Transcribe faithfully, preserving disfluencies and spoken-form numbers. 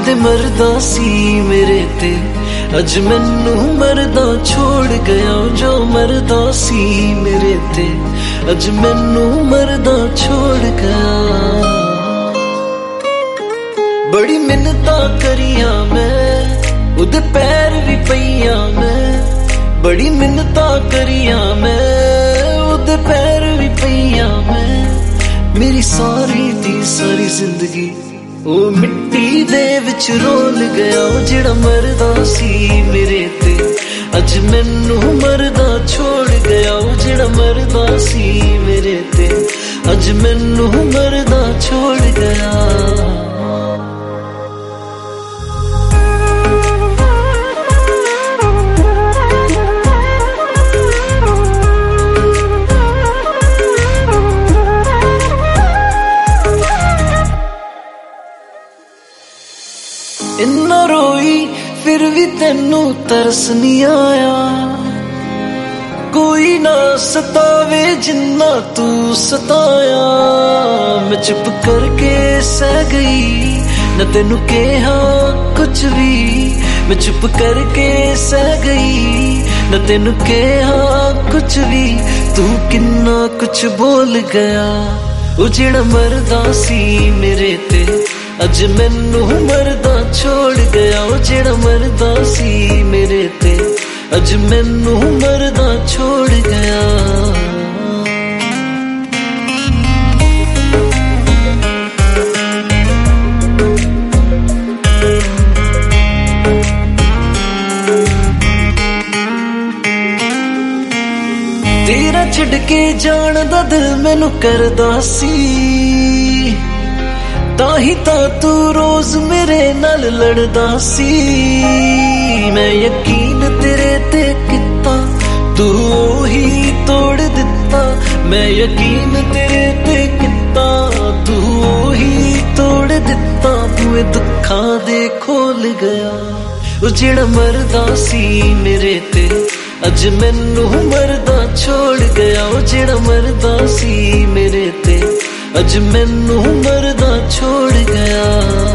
कदे मरदा सी मेरे ते, अज मैनू मरदा छोड़ गया। जो मरदा सी मेरे ते, अज मैनू मरदा छोड़ गया। बड़ी मिन्नतां करियां मैं, उदे पैर भी पईयां मैं। बड़ी मिन्नतां करियां मैं, उदे पैर भी पईयां मैं। मेरी सारी दी सारी जिंदगी ओ मिट्टी दे विच रोल गया। जेड़ा मरदा सी मेरे ते, अज मैनू मरदा छोड़ गया। जेड़ा मरदा सी मेरे ते, अज मैनू मरदा छोड़ गया। इन्ना रोई फिर भी तेनू तरस नहीं आया। कोई ना सतावे जिन्ना तू सताया। मैं चुप करके सह गई, न तेनू कहा कुछ भी। मैं चुप करके सह गई, न तेनू कहा कुछ भी। तू किन्ना कुछ बोल गया। ओ जेड़ा मरदा सी मेरे ते, अज मैनू मरदा छोड़ गया। ओ जेड़ा मरदा सी मेरे ते, अज मैनू मरदा छोड़ गया। तेरा छड़ के जान दा दिल मैनू करदा सी। ताही ता तू रोज मेरे नाल लड़दा सी। मैं यकीन तेरे ते किता, तू ही तोड़ दिता। मैं यकीन तेरे ते किता, तू ही तोड़ दिता। तू दुखां दे खोल गया। ओ जेड़ा मरदा सी मेरे ते, अज मैनू मरदा छोड़ गया। ओ जेड़ा मरदा सी मेरे ते, अज मैनू मरदा छोड़ गया।